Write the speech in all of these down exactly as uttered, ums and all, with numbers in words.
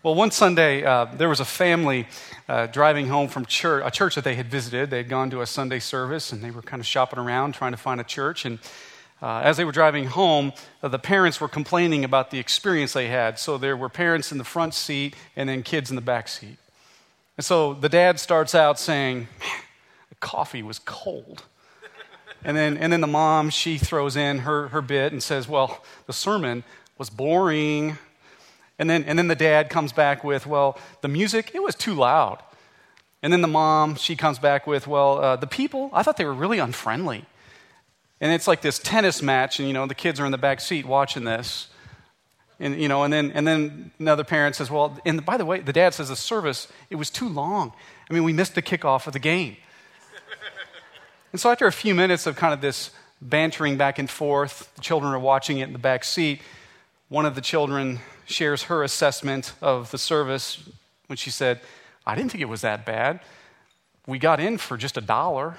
Well, one Sunday, uh, there was a family uh, driving home from church, a church that they had visited. They had gone to a Sunday service, and they were kind of shopping around trying to find a church. And uh, as they were driving home, uh, the parents were complaining about the experience they had. So there were parents in the front seat and then kids in the back seat. And so the dad starts out saying, the coffee was cold. And then and then the mom, she throws in her, her bit and says, well, the sermon was boring. And then and then the dad comes back with, well, the music, it was too loud. And then the mom, she comes back with, well, uh, the people, I thought they were really unfriendly. And it's like this tennis match, and, you know, the kids are in the back seat watching this. And, you know, and then and then another parent says, well, and by the way, the dad says the service, it was too long. I mean, we missed the kickoff of the game. And so after a few minutes of kind of this bantering back and forth, the children are watching it in the back seat. One of the children shares her assessment of the service when she said, I didn't think it was that bad. We got in for just a dollar.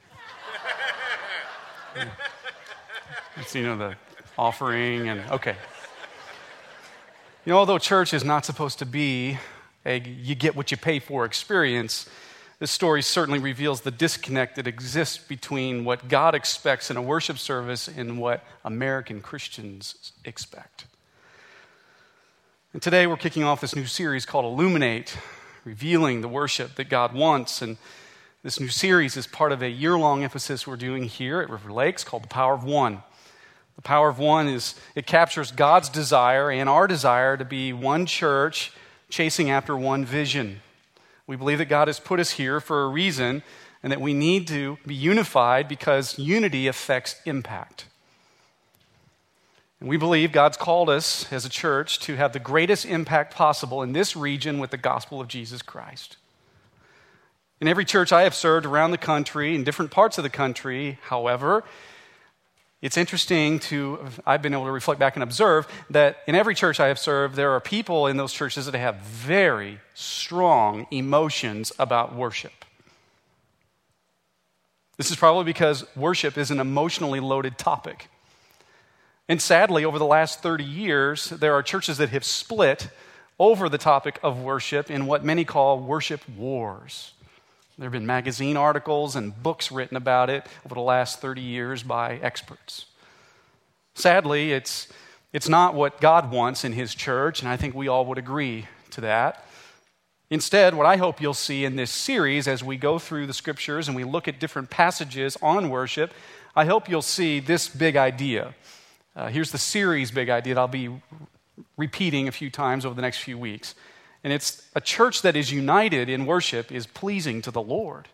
It's, you know, the offering and, okay. You know, although church is not supposed to be a you get what you pay for experience, this story certainly reveals the disconnect that exists between what God expects in a worship service and what American Christians expect. And today we're kicking off this new series called Illuminate, revealing the worship that God wants. And this new series is part of a year-long emphasis we're doing here at River Lakes called The Power of One. The Power of One is, it captures God's desire and our desire to be one church chasing after one vision. We believe that God has put us here for a reason and that we need to be unified because unity affects impact. And we believe God's called us as a church to have the greatest impact possible in this region with the gospel of Jesus Christ. In every church I have served around the country, in different parts of the country, however, it's interesting to, I've been able to reflect back and observe that in every church I have served, there are people in those churches that have very strong emotions about worship. This is probably because worship is an emotionally loaded topic. And sadly, over the last thirty years, there are churches that have split over the topic of worship in what many call worship wars. There have been magazine articles and books written about it over the last thirty years by experts. Sadly, it's, it's not what God wants in his church, and I think we all would agree to that. Instead, what I hope you'll see in this series as we go through the scriptures and we look at different passages on worship, I hope you'll see this big idea. Uh, here's the series big idea that I'll be repeating a few times over the next few weeks. And it's a church that is united in worship is pleasing to the Lord.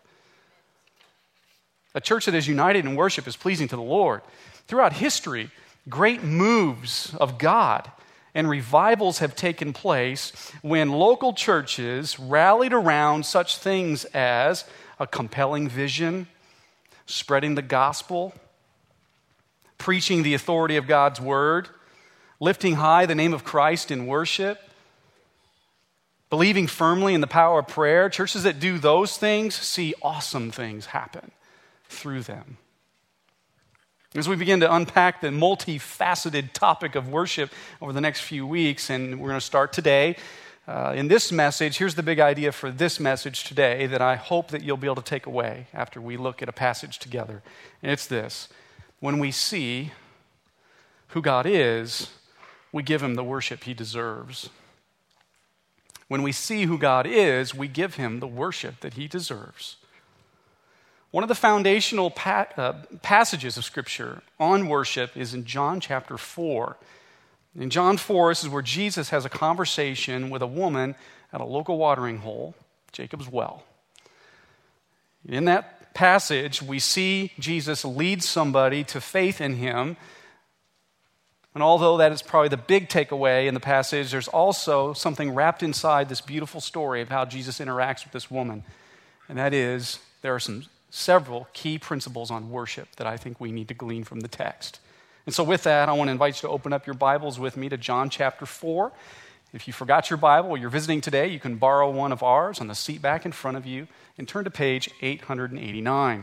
A church that is united in worship is pleasing to the Lord. Throughout history, great moves of God and revivals have taken place when local churches rallied around such things as a compelling vision, spreading the gospel, preaching the authority of God's word, lifting high the name of Christ in worship, believing firmly in the power of prayer. Churches that do those things see awesome things happen through them. As we begin to unpack the multifaceted topic of worship over the next few weeks, and we're going to start today, uh, in this message, here's the big idea for this message today that I hope that you'll be able to take away after we look at a passage together. And it's this: when we see who God is, we give him the worship he deserves. When we see who God is, we give him the worship that he deserves. One of the foundational pa- uh, passages of Scripture on worship is in John chapter four. In John four, this is where Jesus has a conversation with a woman at a local watering hole, Jacob's well. In that passage, we see Jesus lead somebody to faith in him. And although that is probably the big takeaway in the passage, there's also something wrapped inside this beautiful story of how Jesus interacts with this woman. And that is, there are some several key principles on worship that I think we need to glean from the text. And so with that, I want to invite you to open up your Bibles with me to John chapter four. If you forgot your Bible or you're visiting today, you can borrow one of ours on the seat back in front of you and turn to page eight eighty-nine.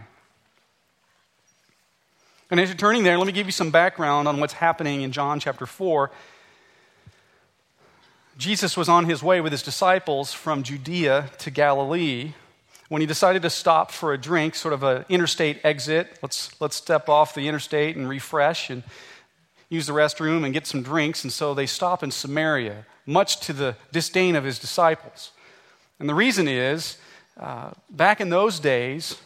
And as you're turning there, let me give you some background on what's happening in John chapter four. Jesus was on his way with his disciples from Judea to Galilee when he decided to stop for a drink, sort of an interstate exit. Let's, let's step off the interstate and refresh and use the restroom and get some drinks. And so they stop in Samaria, much to the disdain of his disciples. And the reason is, uh, back in those days,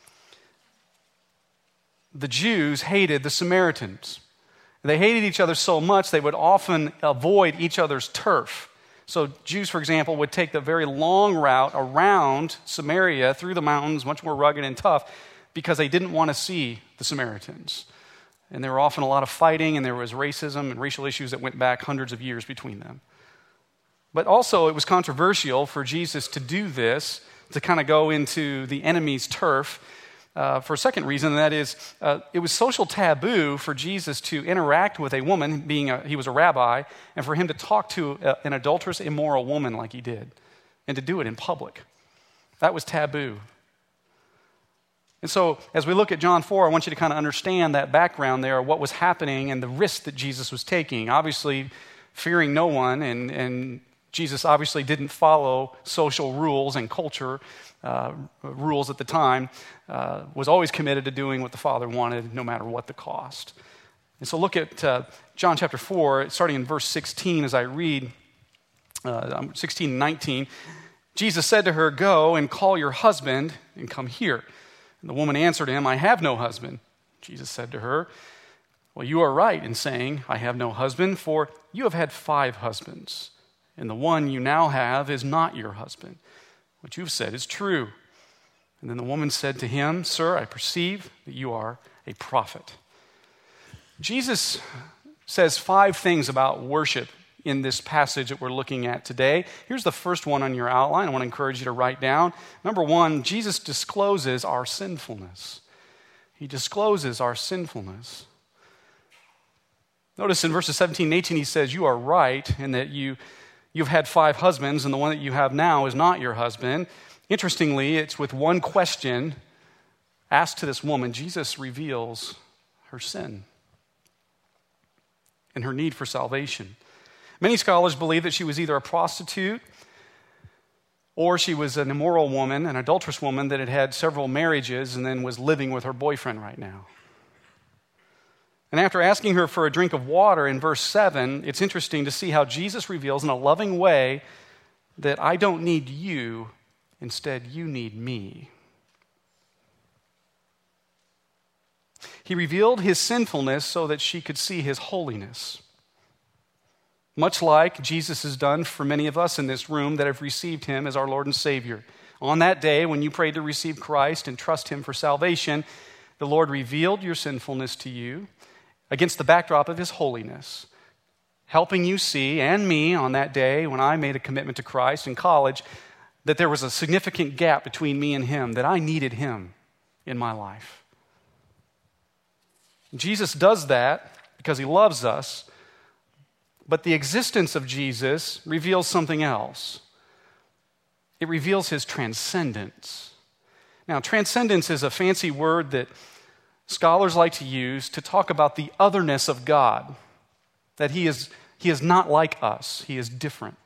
the Jews hated the Samaritans. They hated each other so much they would often avoid each other's turf. So Jews, for example, would take the very long route around Samaria through the mountains, much more rugged and tough, because they didn't want to see the Samaritans. And there were often a lot of fighting, and there was racism and racial issues that went back hundreds of years between them. But also it was controversial for Jesus to do this, to kind of go into the enemy's turf, Uh, for a second reason, and that is, uh, it was social taboo for Jesus to interact with a woman, being a, he was a rabbi, and for him to talk to a, an adulterous, immoral woman like he did, and to do it in public. That was taboo. And so, as we look at John four, I want you to kind of understand that background there, what was happening and the risk that Jesus was taking. Obviously, fearing no one, and, and Jesus obviously didn't follow social rules and culture Uh, rules at the time, uh, was always committed to doing what the Father wanted, no matter what the cost. And so look at uh, John chapter four, starting in verse sixteen as I read, uh, sixteen and nineteen. Jesus said to her, "Go and call your husband and come here." And the woman answered him, "I have no husband." Jesus said to her, "Well, you are right in saying, 'I have no husband,' for you have had five husbands, and the one you now have is not your husband. What you've said is true." And then the woman said to him, "Sir, I perceive that you are a prophet." Jesus says five things about worship in this passage that we're looking at today. Here's the first one on your outline I want to encourage you to write down. Number one, Jesus discloses our sinfulness. He discloses our sinfulness. Notice in verses seventeen and eighteen, he says, "You are right in that you You've had five husbands, and the one that you have now is not your husband." Interestingly, it's with one question asked to this woman, Jesus reveals her sin and her need for salvation. Many scholars believe that she was either a prostitute or she was an immoral woman, an adulterous woman that had had several marriages and then was living with her boyfriend right now. And after asking her for a drink of water in verse seven, it's interesting to see how Jesus reveals in a loving way that I don't need you, instead you need me. He revealed his sinfulness so that she could see his holiness. Much like Jesus has done for many of us in this room that have received him as our Lord and Savior. On that day when you prayed to receive Christ and trust him for salvation, the Lord revealed your sinfulness to you against the backdrop of his holiness, helping you see, and me on that day when I made a commitment to Christ in college, that there was a significant gap between me and him, that I needed him in my life. Jesus does that because he loves us, but the existence of Jesus reveals something else. It reveals his transcendence. Now, transcendence is a fancy word that scholars like to use to talk about the otherness of God, that he is, he is not like us, he is different.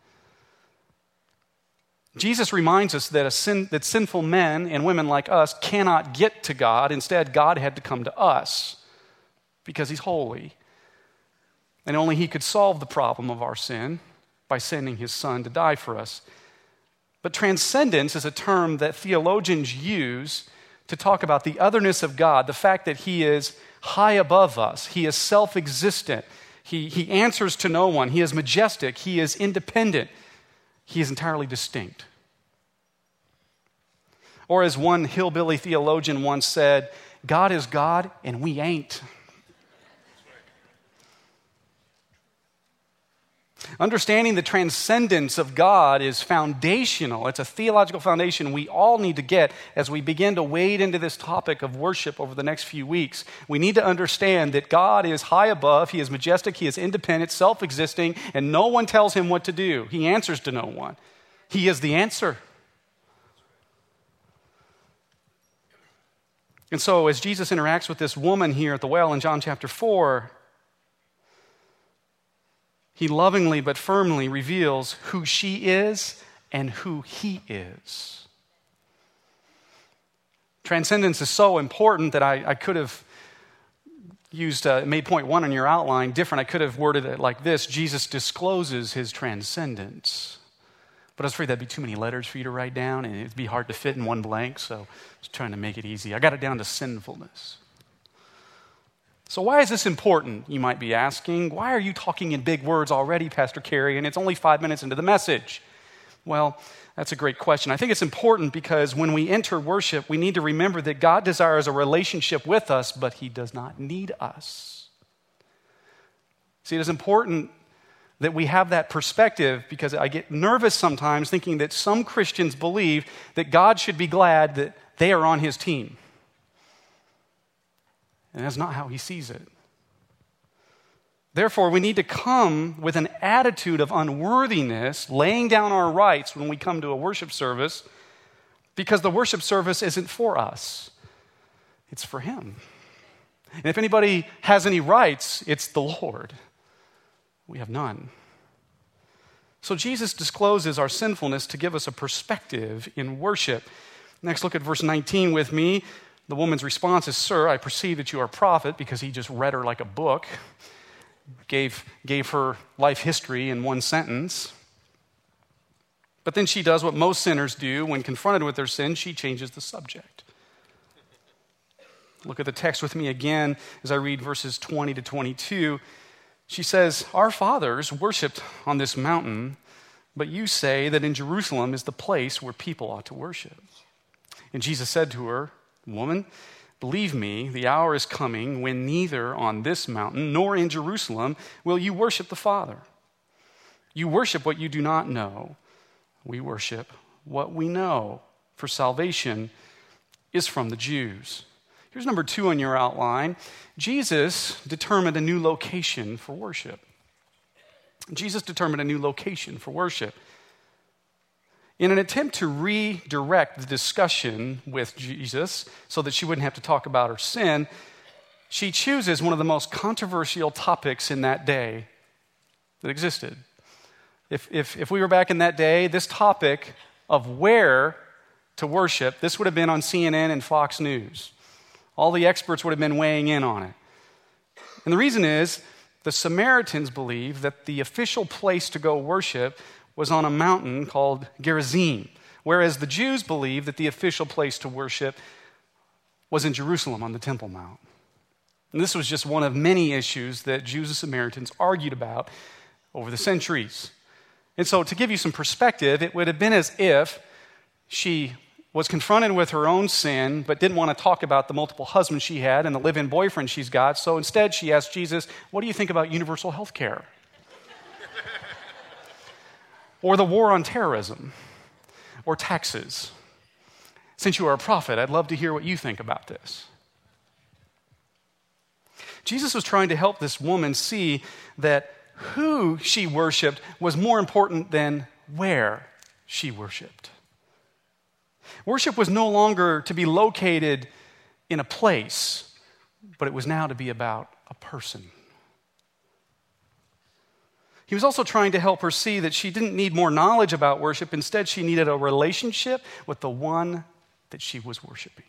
Jesus reminds us that, a sin, that sinful men and women like us cannot get to God. Instead, God had to come to us because he's holy. And only he could solve the problem of our sin by sending his son to die for us. But transcendence is a term that theologians use to talk about the otherness of God, the fact that he is high above us, he is self-existent, he, he answers to no one, he is majestic, he is independent, he is entirely distinct. Or as one hillbilly theologian once said, God is God and we ain't. Understanding the transcendence of God is foundational. It's a theological foundation we all need to get as we begin to wade into this topic of worship over the next few weeks. We need to understand that God is high above, he is majestic, he is independent, self-existing, and no one tells him what to do. He answers to no one. He is the answer. And so as Jesus interacts with this woman here at the well in John chapter four, he lovingly but firmly reveals who she is and who he is. Transcendence is so important that I, I could have used, uh, made point one on your outline different. I could have worded it like this: Jesus discloses his transcendence. But I was afraid that'd be too many letters for you to write down, and it'd be hard to fit in one blank, so I was trying to make it easy. I got it down to sinfulness. So why is this important, you might be asking? Why are you talking in big words already, Pastor Kerry, and it's only five minutes into the message? Well, that's a great question. I think it's important because when we enter worship, we need to remember that God desires a relationship with us, but he does not need us. See, it is important that we have that perspective, because I get nervous sometimes thinking that some Christians believe that God should be glad that they are on his team. And that's not how he sees it. Therefore, we need to come with an attitude of unworthiness, laying down our rights when we come to a worship service, because the worship service isn't for us. It's for him. And if anybody has any rights, it's the Lord. We have none. So Jesus discloses our sinfulness to give us a perspective in worship. Next, look at verse nineteen with me. The woman's response is, "Sir, I perceive that you are a prophet," because he just read her like a book, gave, gave her life history in one sentence. But then she does what most sinners do when confronted with their sin: she changes the subject. Look at the text with me again as I read verses twenty to twenty-two. She says, "Our fathers worshipped on this mountain, but you say that in Jerusalem is the place where people ought to worship." And Jesus said to her, "Woman, believe me, the hour is coming when neither on this mountain nor in Jerusalem will you worship the Father. You worship what you do not know. We worship what we know, for salvation is from the Jews." Here's number two on your outline. Jesus determined a new location for worship. Jesus determined a new location for worship. In an attempt to redirect the discussion with Jesus so that she wouldn't have to talk about her sin, she chooses one of the most controversial topics in that day that existed. If, if, if we were back in that day, this topic of where to worship, this would have been on C N N and Fox News. All the experts would have been weighing in on it. And the reason is, the Samaritans believed that the official place to go worship was on a mountain called Gerizim, whereas the Jews believed that the official place to worship was in Jerusalem on the Temple Mount. And this was just one of many issues that Jews and Samaritans argued about over the centuries. And so to give you some perspective, it would have been as if she was confronted with her own sin, but didn't want to talk about the multiple husbands she had and the live-in boyfriend she's got. So instead, she asked Jesus, "What do you think about universal health care? Or the war on terrorism? Or taxes? Since you are a prophet, I'd love to hear what you think about this." Jesus was trying to help this woman see that who she worshiped was more important than where she worshiped. Worship was no longer to be located in a place, but it was now to be about a person. He was also trying to help her see that she didn't need more knowledge about worship. Instead, she needed a relationship with the one that she was worshiping.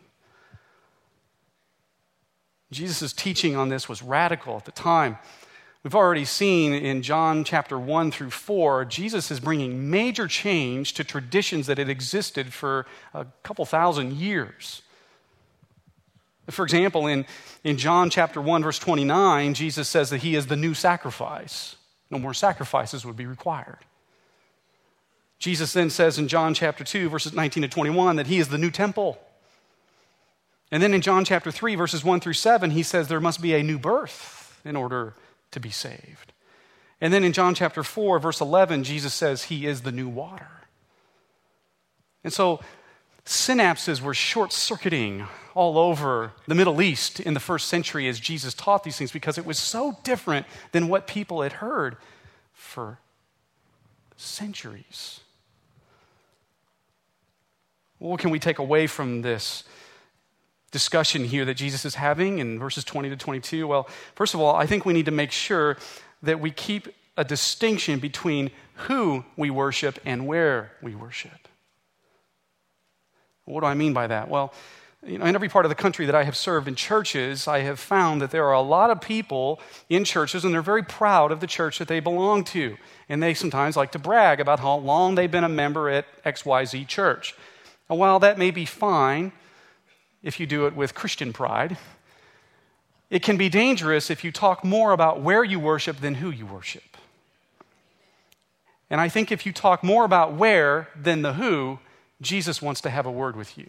Jesus' teaching on this was radical at the time. We've already seen in John chapter one through four, Jesus is bringing major change to traditions that had existed for a couple thousand years. For example, in, in John chapter one, verse twenty-nine, Jesus says that he is the new sacrifice. No more sacrifices would be required. Jesus then says in John chapter two, verses nineteen to twenty-one, that he is the new temple. And then in John chapter three, verses one through seven, he says there must be a new birth in order to be saved. And then in John chapter four, verse eleven, Jesus says he is the new water. And so synapses were short-circuiting all over the Middle East in the first century as Jesus taught these things, because it was so different than what people had heard for centuries. What can we take away from this discussion here that Jesus is having in verses twenty to twenty-two? Well, first of all, I think we need to make sure that we keep a distinction between who we worship and where we worship. What do I mean by that? Well, you know, in every part of the country that I have served in churches, I have found that there are a lot of people in churches, and they're very proud of the church that they belong to. And they sometimes like to brag about how long they've been a member at X Y Z church. And while that may be fine if you do it with Christian pride, it can be dangerous if you talk more about where you worship than who you worship. And I think if you talk more about where than the who, Jesus wants to have a word with you.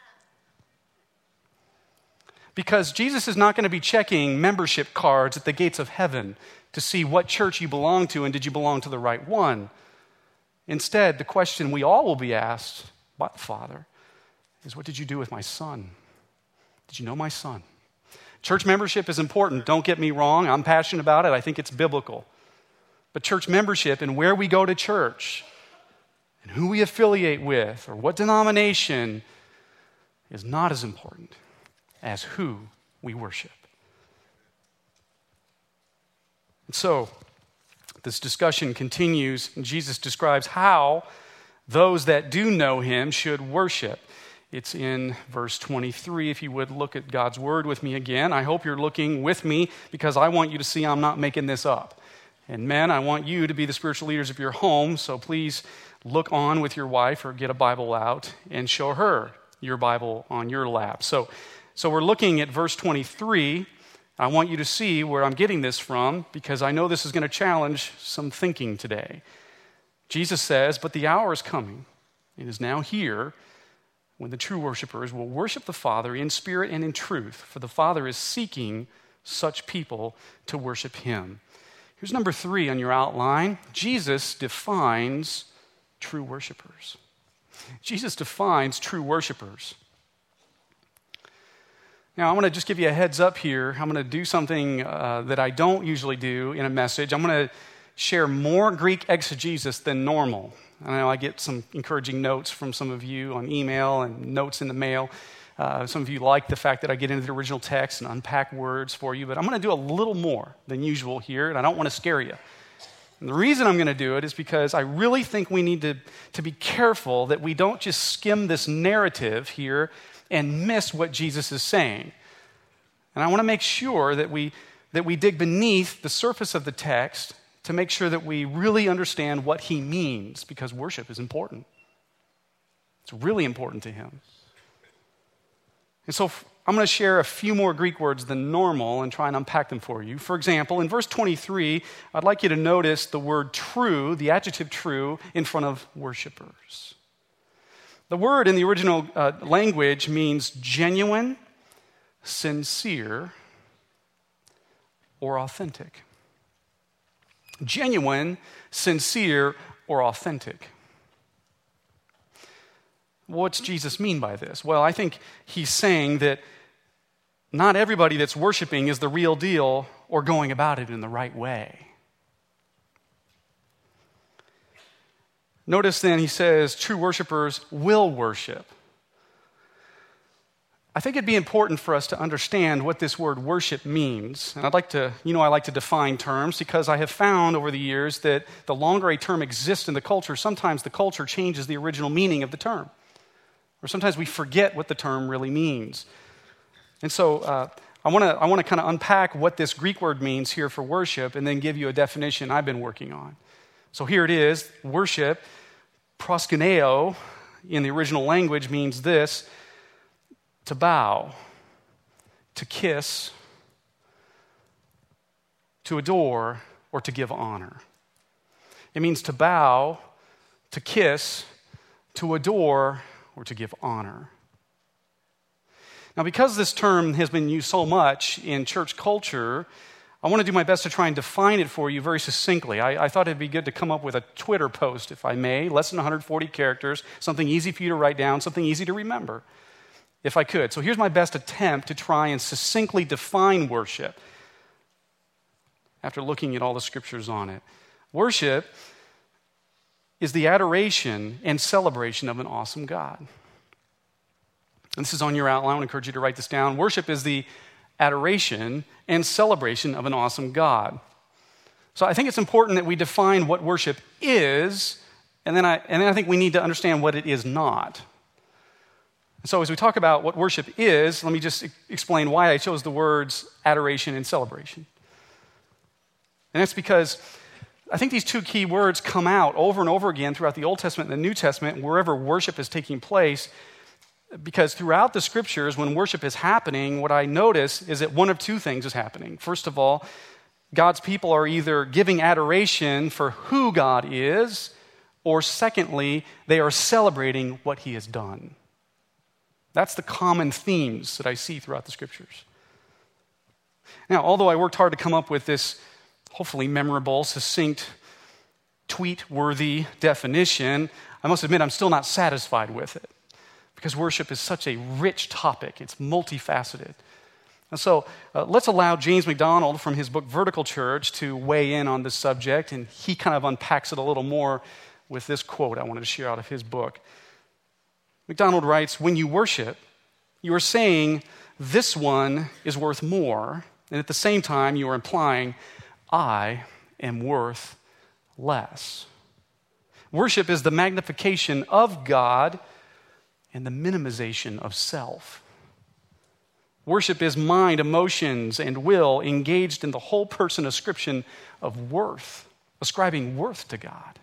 Because Jesus is not going to be checking membership cards at the gates of heaven to see what church you belong to and did you belong to the right one. Instead, the question we all will be asked by the Father is, what did you do with my son? Did you know my son? Church membership is important. Don't get me wrong. I'm passionate about it. I think it's biblical. But church membership and where we go to church and who we affiliate with or what denomination is not as important as who we worship. And so, this discussion continues, and Jesus describes how those that do know him should worship. It's in verse twenty-three. If you would look at God's word with me again. I hope you're looking with me because I want you to see I'm not making this up. And men, I want you to be the spiritual leaders of your home, so please look on with your wife or get a Bible out and show her your Bible on your lap. So, so we're looking at verse twenty-three. I want you to see where I'm getting this from because I know this is going to challenge some thinking today. Jesus says, "But the hour is coming, it is now here, when the true worshipers will worship the Father in spirit and in truth, for the Father is seeking such people to worship him." Here's number three on your outline. Jesus defines true worshipers. Jesus defines true worshipers. Now, I want to just give you a heads up here. I'm going to do something uh, that I don't usually do in a message. I'm going to share more Greek exegesis than normal. I know I get some encouraging notes from some of you on email and notes in the mail. Uh, some of you like the fact that I get into the original text and unpack words for you, but I'm going to do a little more than usual here, and I don't want to scare you. And the reason I'm going to do it is because I really think we need to, to be careful that we don't just skim this narrative here and miss what Jesus is saying. And I want to make sure that we, that we dig beneath the surface of the text to make sure that we really understand what he means, because worship is important. It's really important to him. And so I'm going to share a few more Greek words than normal and try and unpack them for you. For example, in verse twenty-three, I'd like you to notice the word true, the adjective true, in front of worshipers. The word in the original uh, language means genuine, sincere, or authentic. Genuine, sincere, or authentic. What's Jesus mean by this? Well, I think he's saying that not everybody that's worshiping is the real deal or going about it in the right way. Notice then he says true worshipers will worship. I think it'd be important for us to understand what this word worship means. And I'd like to, you know, I like to define terms because I have found over the years that the longer a term exists in the culture, sometimes the culture changes the original meaning of the term. Or sometimes we forget what the term really means. And so uh, I want to I want to kind of unpack what this Greek word means here for worship and then give you a definition I've been working on. So here it is. Worship, proskuneo, in the original language means this: to bow, to kiss, to adore, or to give honor. It means to bow, to kiss, to adore, or to give honor. Now, because this term has been used so much in church culture, I want to do my best to try and define it for you very succinctly. I, I thought it'd be good to come up with a Twitter post, if I may, less than one hundred forty characters, something easy for you to write down, something easy to remember, if I could. So here's my best attempt to try and succinctly define worship after looking at all the scriptures on it. Worship is the adoration and celebration of an awesome God. And this is on your outline. I encourage you to write this down. Worship is the adoration and celebration of an awesome God. So I think it's important that we define what worship is, and then I, and then I think we need to understand what it is not. So as we talk about what worship is, let me just explain why I chose the words adoration and celebration. And that's because I think these two key words come out over and over again throughout the Old Testament and the New Testament, wherever worship is taking place, because throughout the scriptures, when worship is happening, what I notice is that one of two things is happening. First of all, God's people are either giving adoration for who God is, or secondly, they are celebrating what he has done. That's the common themes that I see throughout the scriptures. Now, although I worked hard to come up with this hopefully memorable, succinct, tweet-worthy definition, I must admit I'm still not satisfied with it, because worship is such a rich topic. It's multifaceted. And so uh, let's allow James MacDonald from his book Vertical Church to weigh in on this subject, and he kind of unpacks it a little more with this quote I wanted to share out of his book. MacDonald writes, "When you worship, you are saying this one is worth more, and at the same time you are implying I am worth less. Worship is the magnification of God and the minimization of self. Worship is mind, emotions, and will engaged in the whole person ascription of worth, ascribing worth to God."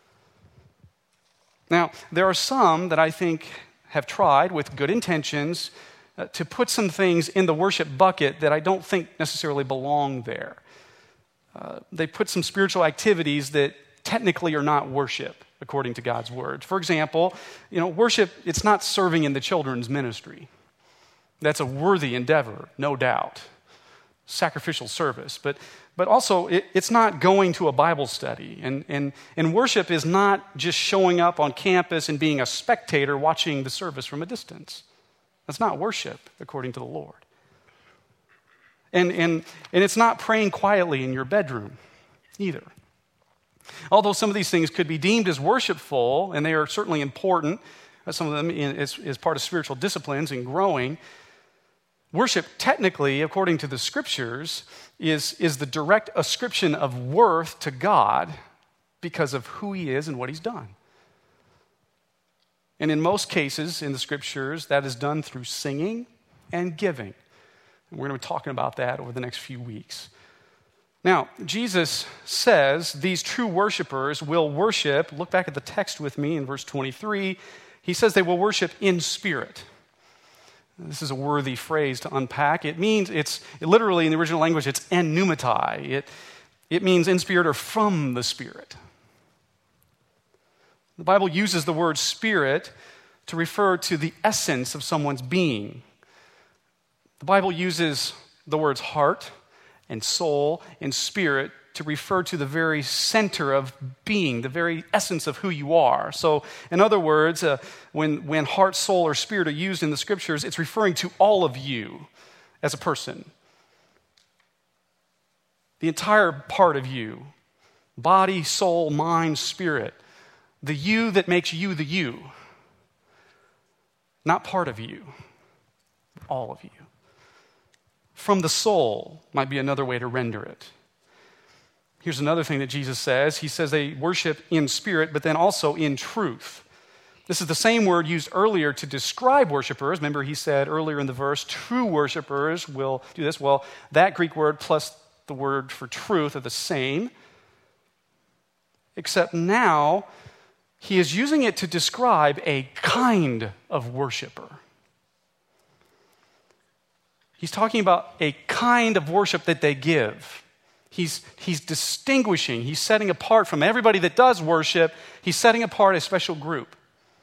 Now, there are some that I think have tried with good intentions uh, to put some things in the worship bucket that I don't think necessarily belong there. Uh, they put some spiritual activities that technically are not worship, according to God's word. For example, you know, worship, it's not serving in the children's ministry. That's a worthy endeavor, no doubt. Sacrificial service. But but also, it, it's not going to a Bible study. And, and, and worship is not just showing up on campus and being a spectator watching the service from a distance. That's not worship, according to the Lord. And, and, and it's not praying quietly in your bedroom either. Although some of these things could be deemed as worshipful, and they are certainly important, some of them is, is part of spiritual disciplines and growing, worship technically, according to the scriptures, is, is the direct ascription of worth to God because of who he is and what he's done. And in most cases in the scriptures, that is done through singing and giving. And we're going to be talking about that over the next few weeks. Now, Jesus says these true worshipers will worship. Look back at the text with me in verse twenty-three. He says they will worship in spirit. This is a worthy phrase to unpack. It means, it's it literally in the original language, it's en pneumatai. It, it means in spirit or from the Spirit. The Bible uses the word spirit to refer to the essence of someone's being. The Bible uses the words heart and soul and spirit to refer to the very center of being, the very essence of who you are. So, in other words, uh, when, when heart, soul, or spirit are used in the scriptures, it's referring to all of you as a person. The entire part of you, body, soul, mind, spirit, the you that makes you the you. Not part of you, all of you. From the soul might be another way to render it. Here's another thing that Jesus says. He says they worship in spirit, but then also in truth. This is the same word used earlier to describe worshipers. Remember, he said earlier in the verse, true worshipers will do this. Well, that Greek word plus the word for truth are the same, except now he is using it to describe a kind of worshiper. He's talking about a kind of worship that they give. He's, he's distinguishing, he's setting apart from everybody that does worship, he's setting apart a special group.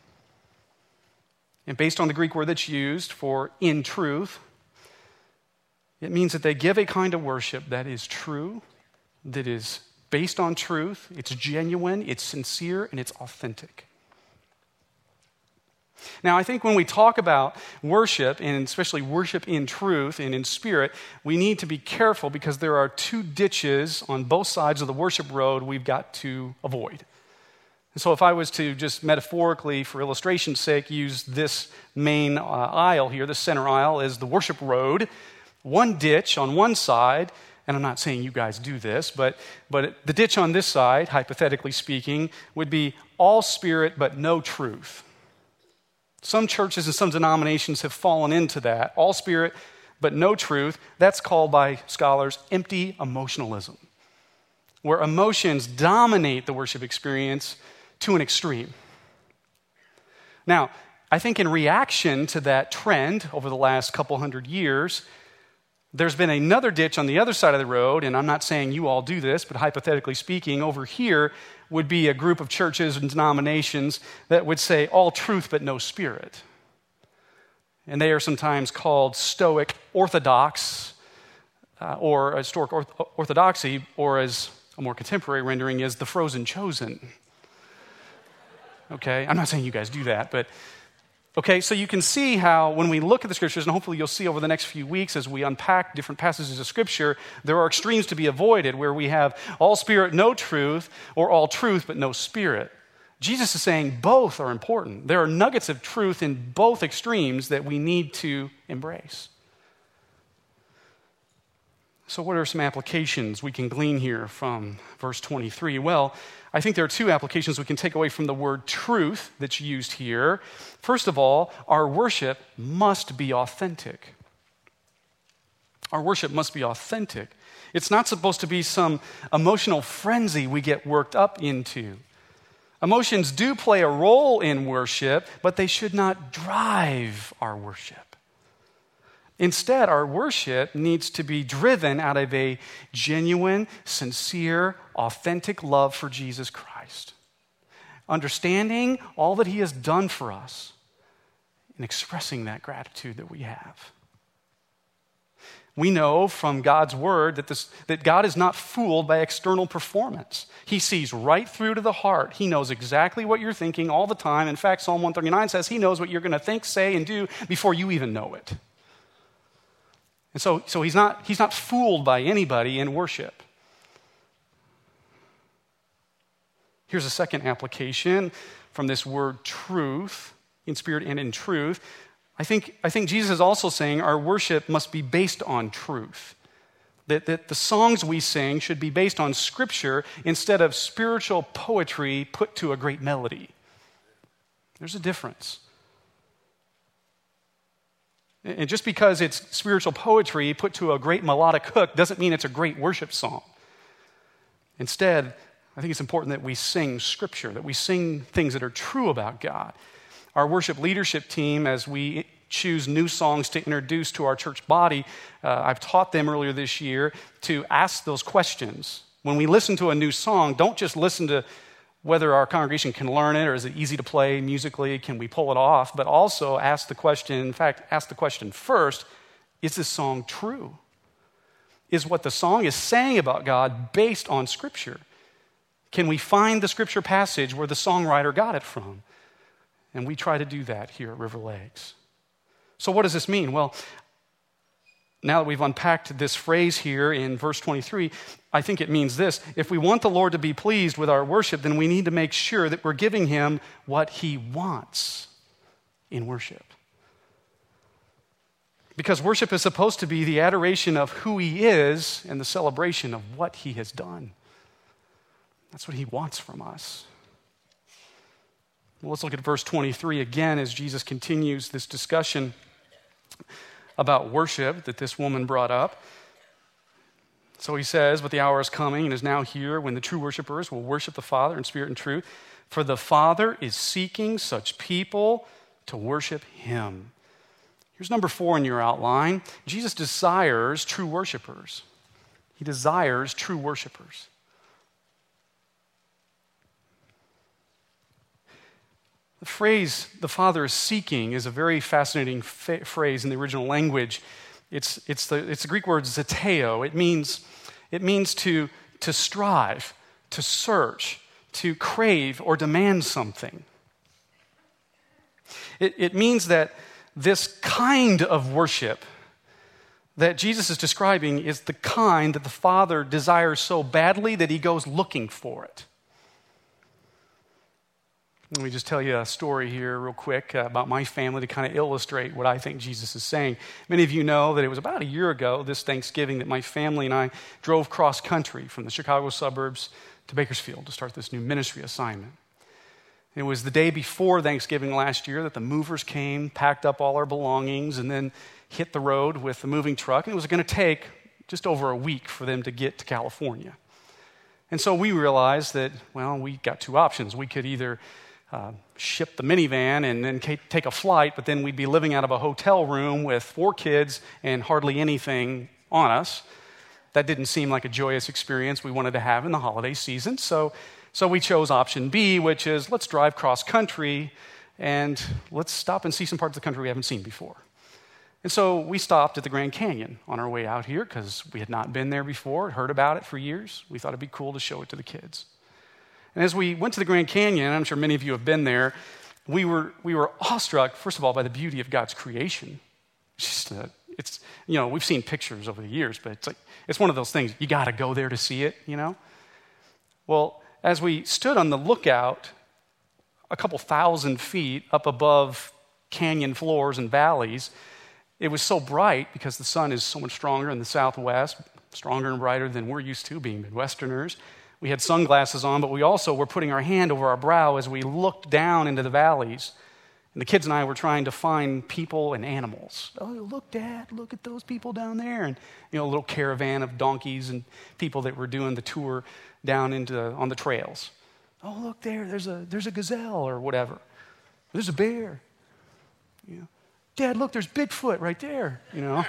And based on the Greek word that's used for in truth, it means that they give a kind of worship that is true, that is based on truth, it's genuine, it's sincere, and it's authentic. Now, I think when we talk about worship, and especially worship in truth and in spirit, we need to be careful because there are two ditches on both sides of the worship road we've got to avoid. And so if I was to just metaphorically, for illustration's sake, use this main uh, aisle here, the center aisle, as the worship road, one ditch on one side, and I'm not saying you guys do this, but, but the ditch on this side, hypothetically speaking, would be all spirit but no truth. Some churches and some denominations have fallen into that. All spirit but no truth. That's called by scholars empty emotionalism, where emotions dominate the worship experience to an extreme. Now, I think in reaction to that trend over the last couple hundred years, there's been another ditch on the other side of the road, and I'm not saying you all do this, but hypothetically speaking, over here would be a group of churches and denominations that would say all truth but no spirit. And they are sometimes called Stoic Orthodox, uh, or historic orth- orthodoxy, or as a more contemporary rendering is the frozen chosen. Okay, I'm not saying you guys do that, but okay, so you can see how when we look at the scriptures, and hopefully you'll see over the next few weeks as we unpack different passages of scripture, there are extremes to be avoided where we have all spirit, no truth, or all truth, but no spirit. Jesus is saying both are important. There are nuggets of truth in both extremes that we need to embrace. So what are some applications we can glean here from verse twenty-three? Well, I think there are two applications we can take away from the word truth that's used here. First of all, our worship must be authentic. Our worship must be authentic. It's not supposed to be some emotional frenzy we get worked up into. Emotions do play a role in worship, but they should not drive our worship. Instead, our worship needs to be driven out of a genuine, sincere, authentic love for Jesus Christ. Understanding all that he has done for us and expressing that gratitude that we have. We know from God's word that, this, that God is not fooled by external performance. He sees right through to the heart. He knows exactly what you're thinking all the time. In fact, Psalm one thirty-nine says he knows what you're going to think, say, and do before you even know it. And so, so he's not, he's not fooled by anybody in worship. Here's a second application from this word truth, in spirit and in truth. I think, I think Jesus is also saying our worship must be based on truth. That, that the songs we sing should be based on Scripture instead of spiritual poetry put to a great melody. There's a difference. And just because it's spiritual poetry put to a great melodic hook doesn't mean it's a great worship song. Instead, I think it's important that we sing Scripture, that we sing things that are true about God. Our worship leadership team, as we choose new songs to introduce to our church body, uh, I've taught them earlier this year to ask those questions. When we listen to a new song, don't just listen to whether our congregation can learn it or is it easy to play musically, can we pull it off, but also ask the question, in fact, ask the question first, is this song true? Is what the song is saying about God based on Scripture? Can we find the Scripture passage where the songwriter got it from? And we try to do that here at River Lakes. So what does this mean? Well, now that we've unpacked this phrase here in verse twenty-three, I think it means this. If we want the Lord to be pleased with our worship, then we need to make sure that we're giving him what he wants in worship. Because worship is supposed to be the adoration of who he is and the celebration of what he has done. That's what he wants from us. Well, let's look at verse twenty-three again as Jesus continues this discussion about worship that this woman brought up. So he says, but the hour is coming and is now here when the true worshipers will worship the Father in spirit and truth. For the Father is seeking such people to worship him. Here's number four in your outline. Jesus desires true worshipers. He desires true worshipers. The phrase, the Father is seeking, is a very fascinating fa- phrase in the original language. It's, it's, the, it's the Greek word zeteo. It means, it means to, to strive, to search, to crave or demand something. It, it means that this kind of worship that Jesus is describing is the kind that the Father desires so badly that he goes looking for it. Let me just tell you a story here real quick uh, about my family to kind of illustrate what I think Jesus is saying. Many of you know that it was about a year ago, this Thanksgiving, that my family and I drove cross country from the Chicago suburbs to Bakersfield to start this new ministry assignment. It was the day before Thanksgiving last year that the movers came, packed up all our belongings, and then hit the road with the moving truck. And it was going to take just over a week for them to get to California. And so we realized that, well, we got two options. We could either uh, ship the minivan and then ca- take a flight, but then we'd be living out of a hotel room with four kids and hardly anything on us. That didn't seem like a joyous experience we wanted to have in the holiday season. So, so we chose option B, which is let's drive cross country and let's stop and see some parts of the country we haven't seen before. And so we stopped at the Grand Canyon on our way out here because we had not been there before, heard about it for years. We thought it'd be cool to show it to the kids. And as we went to the Grand Canyon, I'm sure many of you have been there, we were we were awestruck, first of all, by the beauty of God's creation. It's just, uh, it's, you know, we've seen pictures over the years, but it's like, it's one of those things, you got to go there to see it, you know? Well, as we stood on the lookout a couple thousand feet up above canyon floors and valleys, it was so bright because the sun is so much stronger in the southwest, stronger and brighter than we're used to being Midwesterners. We had sunglasses on, but we also were putting our hand over our brow as we looked down into the valleys. And the kids and I were trying to find people and animals. Oh, look, Dad, look at those people down there. And, you know, a little caravan of donkeys and people that were doing the tour down into on the trails. Oh, look there, there's a there's a gazelle or whatever. There's a bear. You know, Dad, look, there's Bigfoot right there, you know.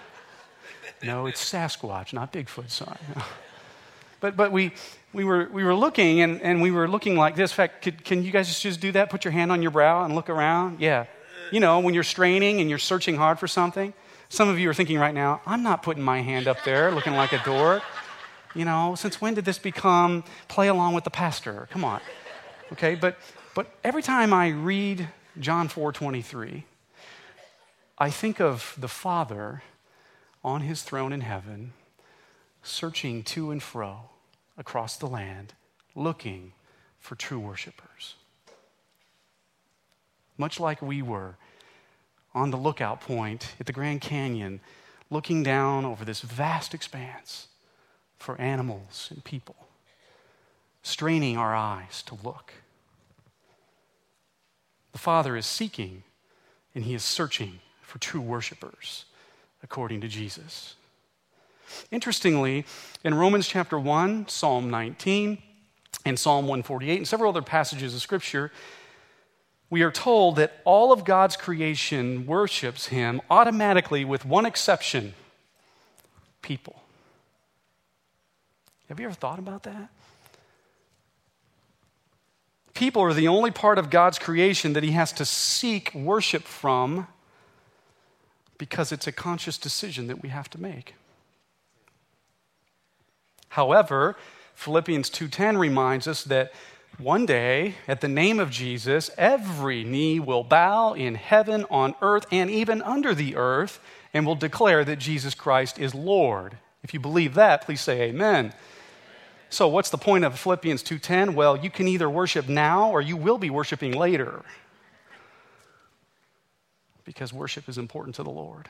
No, it's Sasquatch, not Bigfoot, son. But but we we were we were looking and, and we were looking like this. In fact, could, can you guys just, just do that? Put your hand on your brow and look around. Yeah. You know, when you're straining and you're searching hard for something. Some of you are thinking right now, I'm not putting my hand up there looking like a dork. You know, since when did this become play along with the pastor? Come on. Okay, but but every time I read John four twenty-three, I think of the Father on his throne in heaven, searching to and fro across the land, looking for true worshipers. Much like we were on the lookout point at the Grand Canyon, looking down over this vast expanse for animals and people, straining our eyes to look. The Father is seeking and he is searching for true worshipers, according to Jesus. Interestingly, in Romans chapter one, Psalm nineteen, and Psalm one forty-eight, and several other passages of Scripture, we are told that all of God's creation worships him automatically with one exception: people. Have you ever thought about that? People are the only part of God's creation that he has to seek worship from because it's a conscious decision that we have to make. However, Philippians two ten reminds us that one day, at the name of Jesus, every knee will bow in heaven, on earth, and even under the earth, and will declare that Jesus Christ is Lord. If you believe that, please say amen. So what's the point of Philippians two ten? Well, you can either worship now or you will be worshiping later. Because worship is important to the Lord.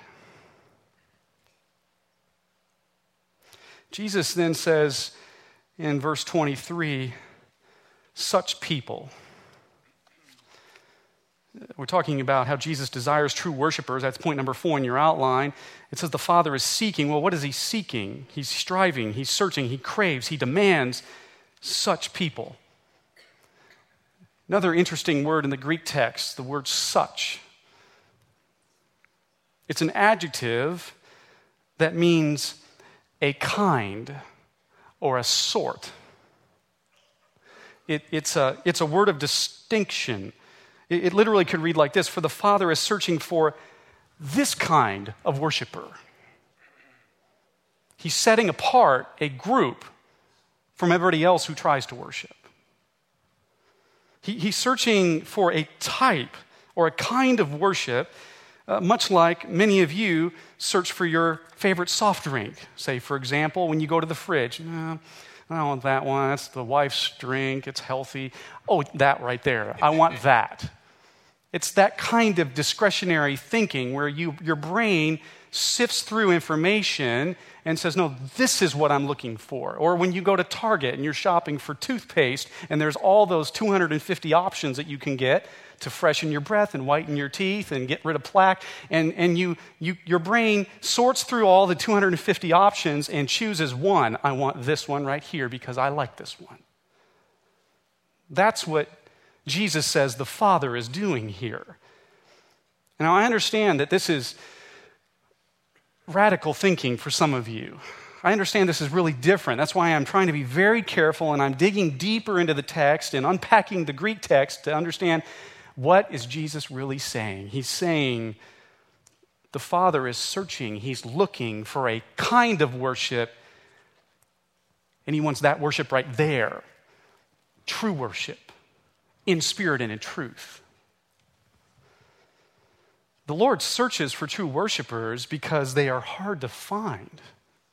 Jesus then says in verse twenty-three, such people. We're talking about how Jesus desires true worshipers. That's point number four in your outline. It says the Father is seeking. Well, what is he seeking? He's striving, he's searching, he craves, he demands such people. Another interesting word in the Greek text, the word such. It's an adjective that means a kind or a sort. It, it's, a, it's a word of distinction. It, it literally could read like this: for the Father is searching for this kind of worshiper. He's setting apart a group from everybody else who tries to worship. He, he's searching for a type or a kind of worship, uh, much like many of you search for your favorite soft drink. Say, for example, when you go to the fridge, uh, I want that one. That's the wife's drink. It's healthy. Oh, that right there. I want that. It's that kind of discretionary thinking where you, your brain sifts through information and says, no, this is what I'm looking for. Or when you go to Target and you're shopping for toothpaste and there's all those two hundred fifty options that you can get to freshen your breath and whiten your teeth and get rid of plaque, and, and you, you, your brain sorts through all the two hundred fifty options and chooses one. I want this one right here because I like this one. That's what Jesus says the Father is doing here. Now, I understand that this is radical thinking for some of you. I understand this is really different. That's why I'm trying to be very careful, and I'm digging deeper into the text and unpacking the Greek text to understand what is Jesus really saying. He's saying the Father is searching. He's looking for a kind of worship, and he wants that worship right there. True worship. In spirit and in truth. The Lord searches for true worshipers because they are hard to find.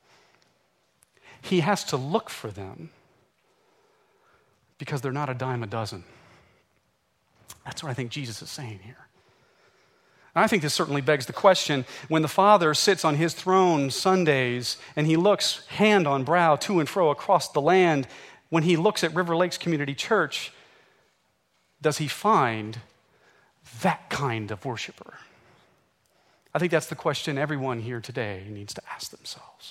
He has to look for them because they're not a dime a dozen. That's what I think Jesus is saying here. And I think this certainly begs the question, when the Father sits on his throne Sundays and he looks hand on brow to and fro across the land, when he looks at River Lakes Community Church, does he find that kind of worshiper? I think that's the question everyone here today needs to ask themselves.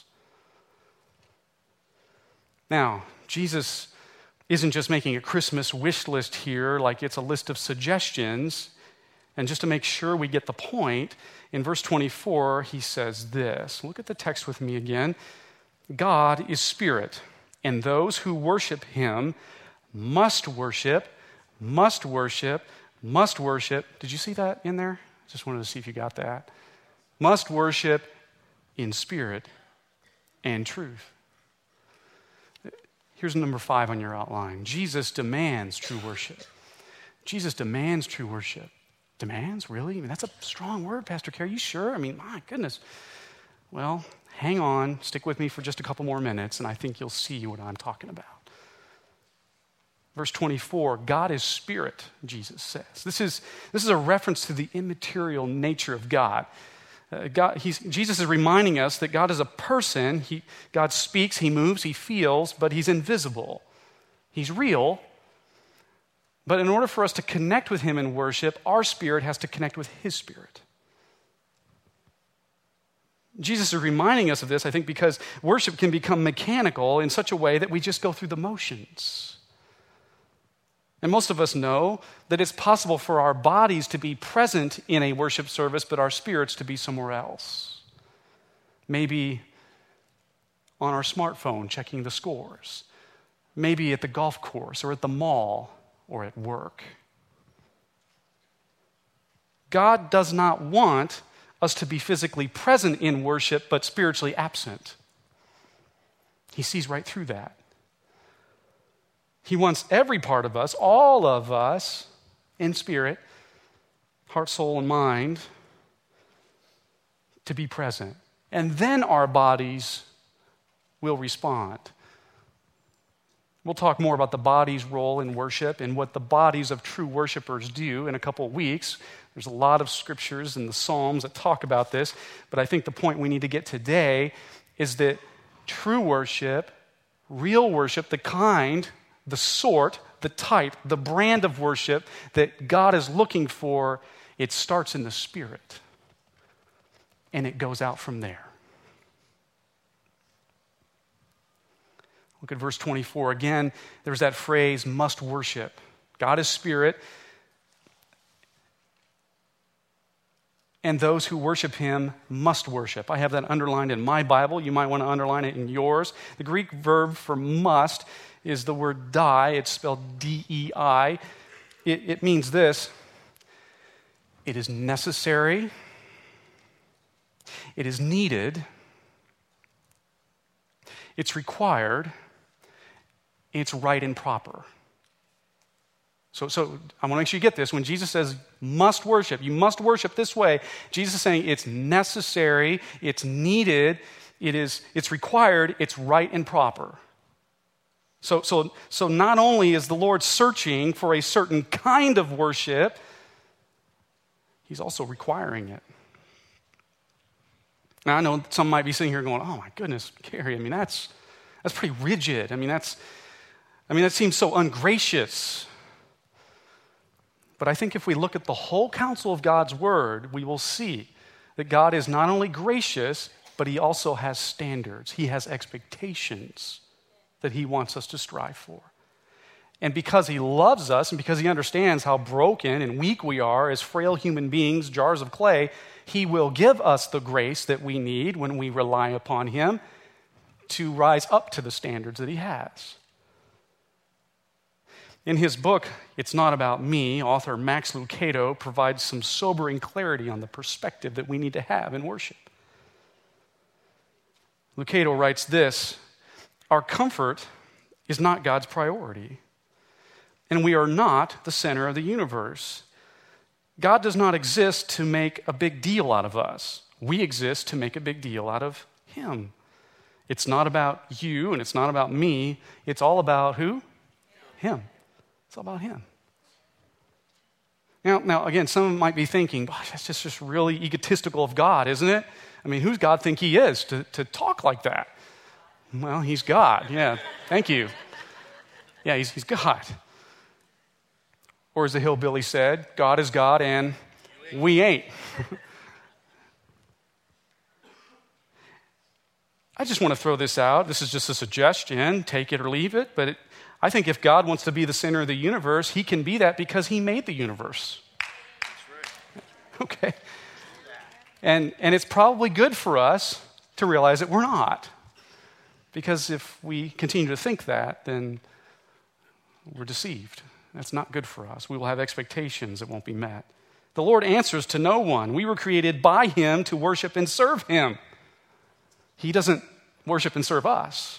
Now, Jesus isn't just making a Christmas wish list here, like it's a list of suggestions. And just to make sure we get the point, in verse twenty-four, he says this. Look at the text with me again. God is spirit, and those who worship him must worship Must worship, must worship. Did you see that in there? Just wanted to see if you got that. Must worship in spirit and truth. Here's number five on your outline. Jesus demands true worship. Jesus demands true worship. Demands? Really? I mean, that's a strong word, Pastor Kerry. You sure? I mean, my goodness. Well, hang on. Stick with me for just a couple more minutes, and I think you'll see what I'm talking about. Verse twenty-four, God is spirit, Jesus says. This is, this is a reference to the immaterial nature of God. Uh, God he's, Jesus is reminding us that God is a person. He, God speaks, he moves, he feels, but he's invisible. He's real. But in order for us to connect with him in worship, our spirit has to connect with his spirit. Jesus is reminding us of this, I think, because worship can become mechanical in such a way that we just go through the motions. And most of us know that it's possible for our bodies to be present in a worship service, but our spirits to be somewhere else. Maybe on our smartphone checking the scores. Maybe at the golf course or at the mall or at work. God does not want us to be physically present in worship, but spiritually absent. He sees right through that. He wants every part of us, all of us, in spirit, heart, soul, and mind, to be present. And then our bodies will respond. We'll talk more about the body's role in worship and what the bodies of true worshipers do in a couple of weeks. There's a lot of scriptures in the Psalms that talk about this, but I think the point we need to get today is that true worship, real worship, the kind, the sort, the type, the brand of worship that God is looking for, it starts in the spirit and it goes out from there. Look at verse twenty-four. Again, there's that phrase, must worship. God is spirit, and those who worship him must worship. I have that underlined in my Bible. You might want to underline it in yours. The Greek verb for must is the word dei. It's spelled D E I. It, it means this. It is necessary. It is needed. It's required. It's right and proper. So, so I want to make sure you get this. When Jesus says must worship, you must worship this way, Jesus is saying it's necessary, it's needed, it is, it's required, it's right and proper. So, so, so not only is the Lord searching for a certain kind of worship, he's also requiring it. Now, I know some might be sitting here going, oh my goodness, Gary, I mean, that's that's pretty rigid. I mean, that's, I mean, that seems so ungracious. But I think if we look at the whole counsel of God's word, we will see that God is not only gracious, but he also has standards. He has expectations that he wants us to strive for. And because he loves us and because he understands how broken and weak we are as frail human beings, jars of clay, he will give us the grace that we need when we rely upon him to rise up to the standards that he has. In his book, It's Not About Me, author Max Lucado provides some sobering clarity on the perspective that we need to have in worship. Lucado writes this: our comfort is not God's priority, and we are not the center of the universe. God does not exist to make a big deal out of us. We exist to make a big deal out of him. It's not about you and it's not about me. It's all about who? Him. It's all about him. Now, now again, some might be thinking, gosh, that's just, just really egotistical of God, isn't it? I mean, who's God think he is to, to talk like that? Well, he's God. Yeah, thank you. Yeah, he's, he's God. Or as the hillbilly said, God is God and we ain't. I just want to throw this out. This is just a suggestion. Take it or leave it. But it, I think if God wants to be the center of the universe, he can be that because he made the universe. That's right. Okay. And, and it's probably good for us to realize that we're not. Because if we continue to think that, then we're deceived. That's not good for us. We will have expectations that won't be met. The Lord answers to no one. We were created by him to worship and serve him. He doesn't worship and serve us.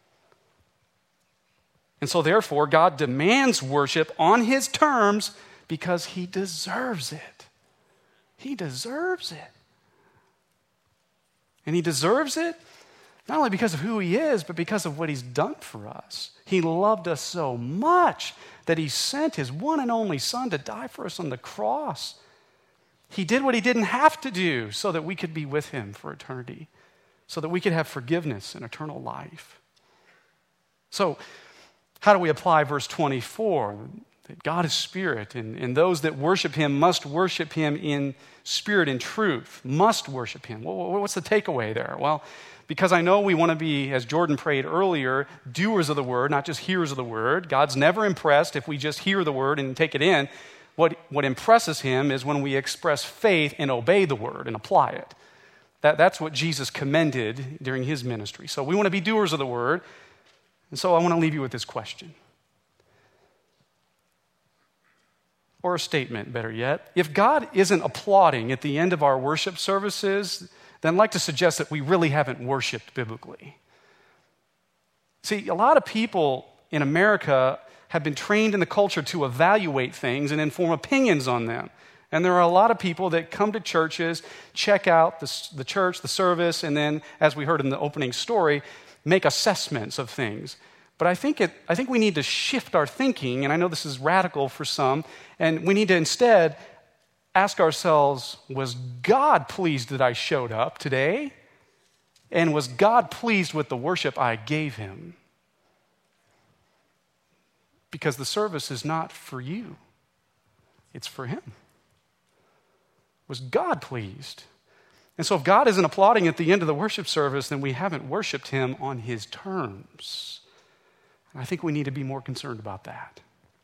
And so therefore, God demands worship on his terms because he deserves it. He deserves it. And he deserves it not only because of who he is, but because of what he's done for us. He loved us so much that he sent his one and only son to die for us on the cross. He did what he didn't have to do so that we could be with him for eternity, so that we could have forgiveness and eternal life. So, how do we apply verse twenty-four? That God is spirit, and, and those that worship him must worship him in spirit and truth. Must worship him. What's the takeaway there? Well, because I know we want to be, as Jordan prayed earlier, doers of the word, not just hearers of the word. God's never impressed if we just hear the word and take it in. What, what impresses him is when we express faith and obey the word and apply it. That, that's what Jesus commended during his ministry. So we want to be doers of the word. And so I want to leave you with this question. Or a statement, better yet. If God isn't applauding at the end of our worship services, then I'd like to suggest that we really haven't worshiped biblically. See, a lot of people in America have been trained in the culture to evaluate things and then form opinions on them. And there are a lot of people that come to churches, check out the, the church, the service, and then, as we heard in the opening story, make assessments of things. But I think it, I think we need to shift our thinking, and I know this is radical for some, and we need to instead ask ourselves, was God pleased that I showed up today? And was God pleased with the worship I gave him? Because the service is not for you. It's for him. Was God pleased? And so if God isn't applauding at the end of the worship service, then we haven't worshiped him on his terms. And I think we need to be more concerned about that.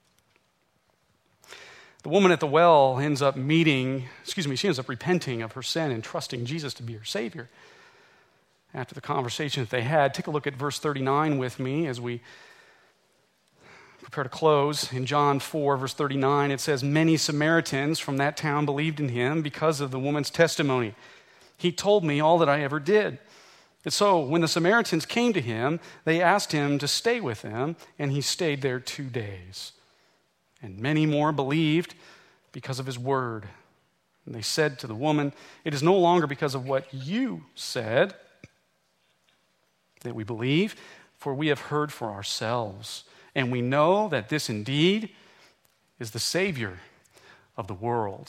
The woman at the well ends up meeting, excuse me, she ends up repenting of her sin and trusting Jesus to be her Savior. After the conversation that they had, take a look at verse thirty-nine with me as we prepare to close. In John four, verse thirty-nine, it says, many Samaritans from that town believed in him because of the woman's testimony. He told me all that I ever did. And so when the Samaritans came to him, they asked him to stay with them, and he stayed there two days. And many more believed because of his word. And they said to the woman, it is no longer because of what you said that we believe, for we have heard for ourselves, and we know that this indeed is the Savior of the world.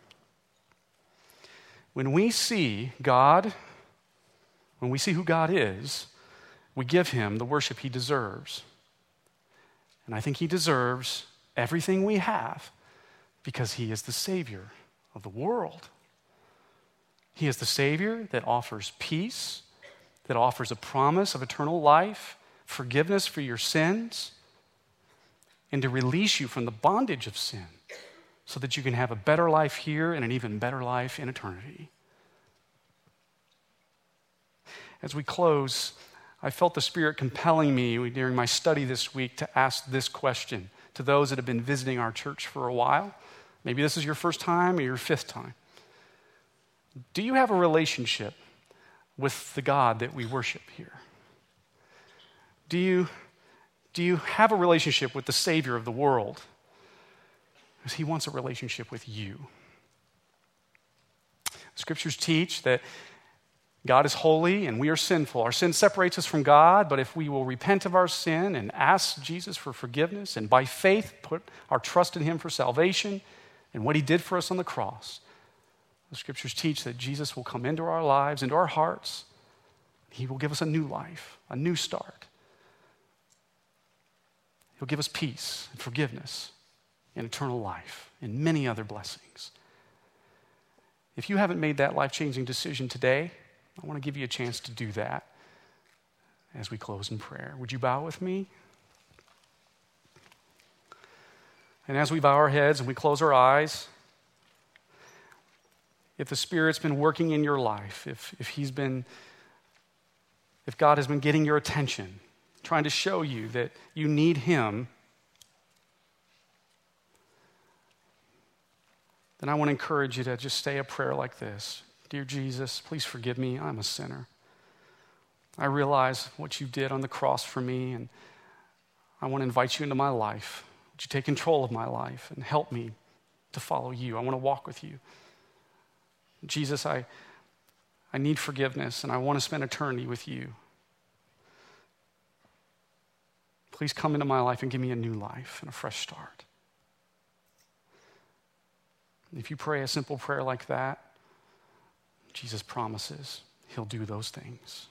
When we see God, when we see who God is, we give him the worship he deserves. And I think he deserves everything we have because he is the Savior of the world. He is the Savior that offers peace, that offers a promise of eternal life, forgiveness for your sins, and to release you from the bondage of sin so that you can have a better life here and an even better life in eternity. As we close, I felt the Spirit compelling me during my study this week to ask this question to those that have been visiting our church for a while. Maybe this is your first time or your fifth time. Do you have a relationship with the God that we worship here? Do you, do you have a relationship with the Savior of the world? Because he wants a relationship with you. Scriptures teach that God is holy and we are sinful. Our sin separates us from God, but if we will repent of our sin and ask Jesus for forgiveness and by faith put our trust in him for salvation and what he did for us on the cross, the Scriptures teach that Jesus will come into our lives, into our hearts. He will give us a new life, a new start. He'll give us peace and forgiveness and eternal life and many other blessings. If you haven't made that life-changing decision today, I want to give you a chance to do that as we close in prayer. Would you bow with me? And as we bow our heads and we close our eyes, if the Spirit's been working in your life, if, if he's been, if God has been getting your attention, trying to show you that you need him, then I want to encourage you to just say a prayer like this. Dear Jesus, please forgive me. I'm a sinner. I realize what you did on the cross for me, and I want to invite you into my life. Would you take control of my life and help me to follow you? I want to walk with you. Jesus, I, I need forgiveness, and I want to spend eternity with you. Please come into my life and give me a new life and a fresh start. If you pray a simple prayer like that, Jesus promises he'll do those things.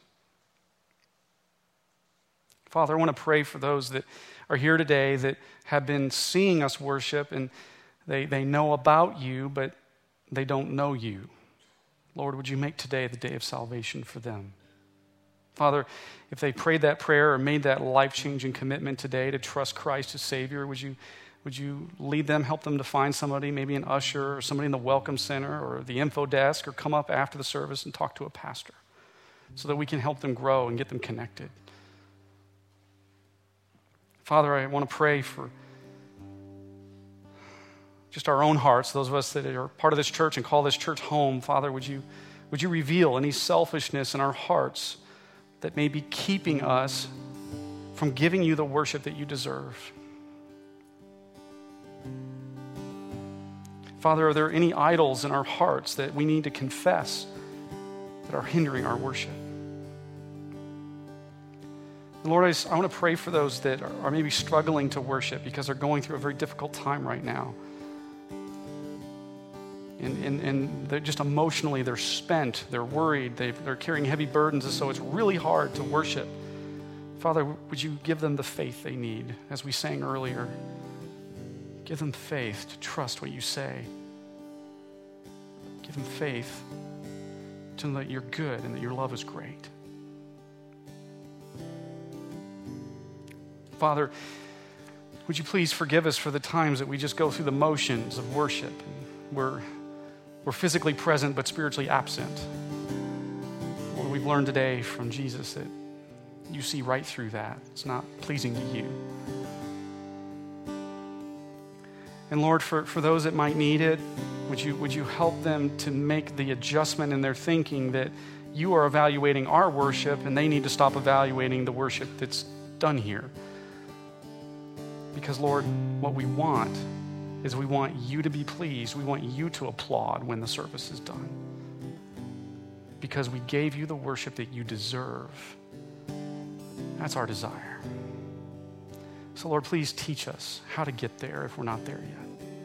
Father, I want to pray for those that are here today that have been seeing us worship and they, they know about you, but they don't know you. Lord, would you make today the day of salvation for them? Father, if they prayed that prayer or made that life-changing commitment today to trust Christ as Savior, would you Would you lead them, help them to find somebody, maybe an usher or somebody in the welcome center or the info desk, or come up after the service and talk to a pastor so that we can help them grow and get them connected. Father, I want to pray for just our own hearts, those of us that are part of this church and call this church home. Father, would you, would you reveal any selfishness in our hearts that may be keeping us from giving you the worship that you deserve? Father, are there any idols in our hearts that we need to confess that are hindering our worship? And Lord, I, just, I want to pray for those that are, are maybe struggling to worship because they're going through a very difficult time right now. And, and, and they're just emotionally, they're spent, they're worried, they've, they're carrying heavy burdens, and so it's really hard to worship. Father, would you give them the faith they need, as we sang earlier? Give them faith to trust what you say. Give them faith to know that you're good and that your love is great. Father, would you please forgive us for the times that we just go through the motions of worship. And we're, we're physically present but spiritually absent. Lord, we've learned today from Jesus that you see right through that. It's not pleasing to you. And Lord, for, for those that might need it, would you, would you help them to make the adjustment in their thinking that you are evaluating our worship and they need to stop evaluating the worship that's done here. Because Lord, what we want is we want you to be pleased. We want you to applaud when the service is done. Because we gave you the worship that you deserve. That's our desire. So Lord, please teach us how to get there if we're not there yet.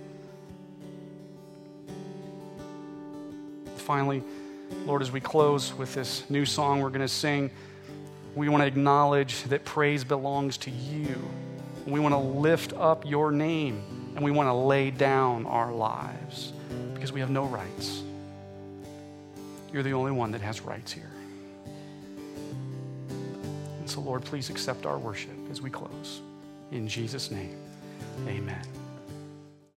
Finally, Lord, as we close with this new song we're going to sing, we want to acknowledge that praise belongs to you. We want to lift up your name, and we want to lay down our lives because we have no rights. You're the only one that has rights here. And so, Lord, please accept our worship as we close. In Jesus' name, amen.